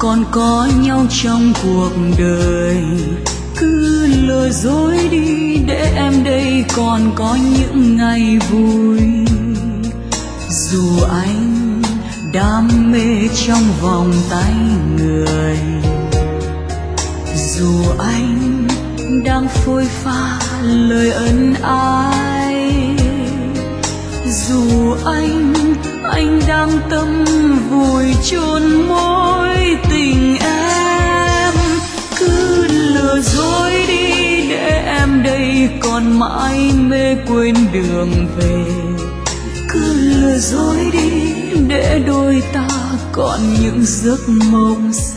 còn có nhau trong cuộc đời. Cứ lừa dối đi để em đây còn có những ngày vui. Dù anh đam mê trong vòng tay người, dù anh đang phôi pha lời ân ái, dù anh đang tâm vùi chôn mối tình em. Cứ lừa dối đi để em đây còn mãi mê quên đường về. Cứ lừa dối đi để đôi ta còn những giấc mộng